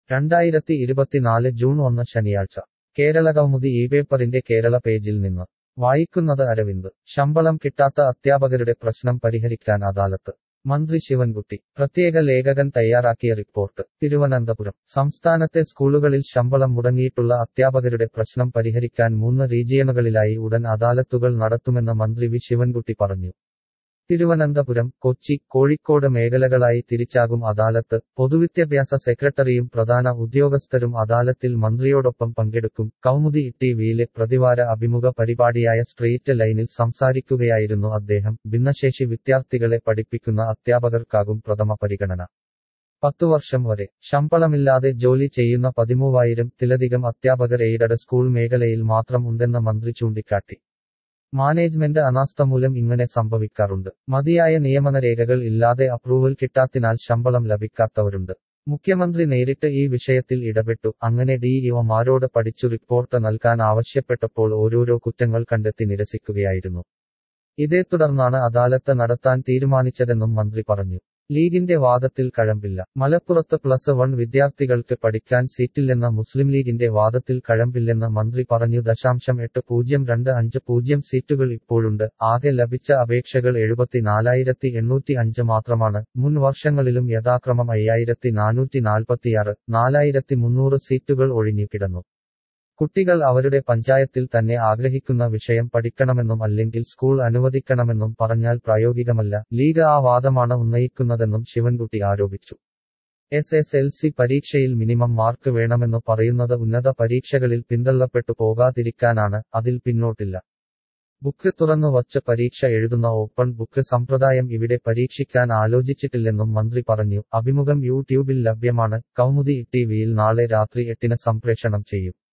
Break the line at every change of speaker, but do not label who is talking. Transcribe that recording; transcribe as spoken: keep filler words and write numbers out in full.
രണ്ടായിരത്തി ഇരുപത്തിനാല് ജൂൺ ഒന്ന് ശനിയാഴ്ച കേരളകൗമുദി ഈ പേപ്പറിന്റെ കേരള പേജിൽ നിന്ന് വായിക്കുന്നത് അരവിന്ദ്. ശമ്പളം കിട്ടാത്ത അധ്യാപകരുടെ പ്രശ്നം പരിഹരിക്കാൻ അദാലത്ത്. മന്ത്രി ശിവൻകുട്ടി. പ്രത്യേക ലേഖകൻ തയ്യാറാക്കിയ റിപ്പോർട്ട്. തിരുവനന്തപുരം. സംസ്ഥാനത്തെ സ്കൂളുകളിൽ ശമ്പളം മുടങ്ങിയിട്ടുള്ള അധ്യാപകരുടെ പ്രശ്നം പരിഹരിക്കാൻ മൂന്ന് റീജിയണുകളിലായി ഉടൻ അദാലത്തുകൾ നടത്തുമെന്ന് മന്ത്രി വി ശിവൻകുട്ടി പറഞ്ഞു. തിരുവനന്തപുരം, കൊച്ചി, കോഴിക്കോട് മേഖലകളായി തിരിച്ചാകും അദാലത്ത്. പൊതുവിദ്യാഭ്യാസ സെക്രട്ടറിയും പ്രധാന ഉദ്യോഗസ്ഥരും അദാലത്തിൽ മന്ത്രിയോടൊപ്പം പങ്കെടുക്കും. കൗമുദി ടിവിയിലെ പ്രതിവാര അഭിമുഖ പരിപാടിയായ സ്ട്രെയിറ്റ് ലൈനിൽ സംസാരിക്കുകയായിരുന്നു അദ്ദേഹം. ഭിന്നശേഷി വിദ്യാർത്ഥികളെ പഠിപ്പിക്കുന്ന അധ്യാപകർക്കാകും പ്രഥമ പരിഗണന. പത്തു വർഷം വരെ ശമ്പളമില്ലാതെ ജോലി ചെയ്യുന്ന പതിമൂവായിരം ത്തിലധികം അധ്യാപകർ എയ്ഡഡ് സ്കൂൾ മേഖലയിൽ മാത്രം ഉണ്ടെന്ന് മന്ത്രി ചൂണ്ടിക്കാട്ടി. മാനേജ്മെന്റ് അനാസ്ഥ മൂലം ഇങ്ങനെ സംഭവിക്കാറുണ്ട്. മതിയായ നിയമനരേഖകൾ ഇല്ലാതെ അപ്രൂവൽ കിട്ടാത്തിനാൽ ശമ്പളം ലഭിക്കാത്തവരുണ്ട്. മുഖ്യമന്ത്രി നേരിട്ട് ഈ വിഷയത്തിൽ ഇടപെട്ടു. അങ്ങനെ ഡിഇഒമാരോട് പഠിച്ചു റിപ്പോർട്ട് നൽകാൻ ആവശ്യപ്പെട്ടപ്പോൾ ഓരോരോ കുറ്റങ്ങൾ കണ്ടെത്തി നിരസിക്കുകയായിരുന്നു. ഇതേ തുടർന്നാണ് അദാലത്ത് നടത്താൻ തീരുമാനിച്ചതെന്നും മന്ത്രി പറഞ്ഞു. ലീഗിന്റെ വാദത്തിൽ കഴമ്പില്ല. മലപ്പുറത്ത് പ്ലസ് വൺ വിദ്യാർത്ഥികൾക്ക് പഠിക്കാൻ സീറ്റില്ലെന്ന മുസ്ലിം ലീഗിന്റെ വാദത്തിൽ കഴമ്പില്ലെന്ന് മന്ത്രി പറഞ്ഞു. ദശാംശം എട്ട് പൂജ്യം രണ്ട് അഞ്ച് പൂജ്യം സീറ്റുകൾ ഇപ്പോഴുണ്ട്. ആകെ ലഭിച്ച അപേക്ഷകൾ എഴുപത്തിനാലായിരത്തി എണ്ണൂറ്റി അഞ്ച് മാത്രമാണ്. മുൻ വർഷങ്ങളിലും യഥാക്രമം അയ്യായിരത്തി നാനൂറ്റി നാൽപ്പത്തിയാറ്, നാലായിരത്തി മുന്നൂറ് സീറ്റുകൾ ഒഴിഞ്ഞുകിടന്നു. കുട്ടികൾ അവരുടെ പഞ്ചായത്തിൽ തന്നെ ആഗ്രഹിക്കുന്ന വിഷയം പഠിക്കണമെന്നും അല്ലെങ്കിൽ സ്കൂൾ അനുവദിക്കണമെന്നും പറഞ്ഞാൽ പ്രായോഗികമല്ല. ലീഗ് ആ വാദമാണ് ഉന്നയിക്കുന്നതെന്നും ശിവൻകുട്ടി ആരോപിച്ചു. എസ് എസ് എൽ സി പരീക്ഷയിൽ മിനിമം മാർക്ക് വേണമെന്നു പറയുന്നത് ഉന്നത പരീക്ഷകളിൽ പിന്തള്ളപ്പെട്ടു പോകാതിരിക്കാനാണ്. അതിൽ പിന്നോട്ടില്ല. ബുക്ക് തുറന്നു വച്ച് പരീക്ഷ എഴുതുന്ന ഓപ്പൺ ബുക്ക് സമ്പ്രദായം ഇവിടെ പരീക്ഷിക്കാൻ ആലോചിച്ചിട്ടില്ലെന്നും മന്ത്രി പറഞ്ഞു. അഭിമുഖം യൂട്യൂബിൽ ലഭ്യമാണ്. കൗമുദി ടിവിയിൽ നാളെ രാത്രി എട്ടിന് സംപ്രേഷണം ചെയ്യും.